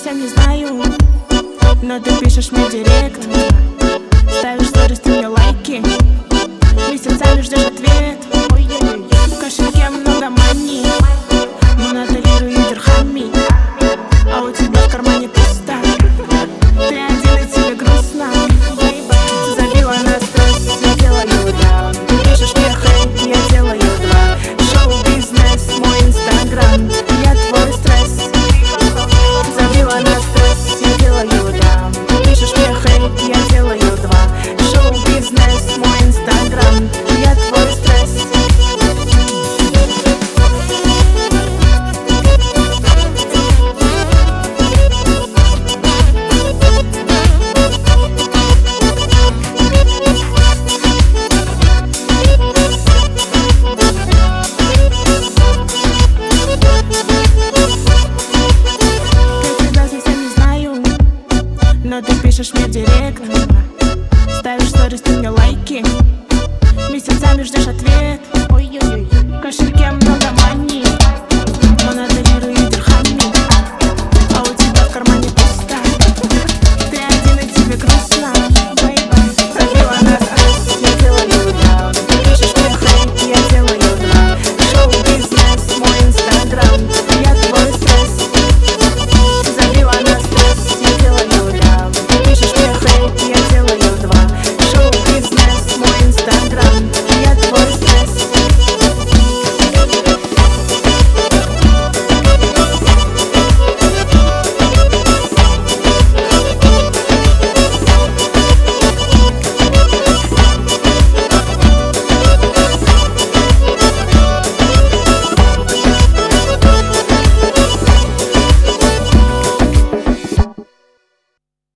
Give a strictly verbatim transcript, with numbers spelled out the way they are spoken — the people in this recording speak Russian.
совсем не знаю, но ты пишешь мне директ, ставишь сторис, ты мне лайки, месяцами ждешь ответ. В кошельке много мани, монотолирую дирхами, а у тебя в кармане пусто. Ты один и тебе грустно. Забила на стресс, я делаю да. Ты пишешь мне хейт, я делаю два. Шоу-бизнес, мой инстаграм, я твой стресс. Забила на стресс, я делаю да. Ты пишешь мне хейт, я делаю два. Шоу-бизнес, мой инстаграм, я твой стресс. Но ты пишешь мне директ, ставишь сторис, ты мне лайки, месяцами ждешь ответ. В кошельке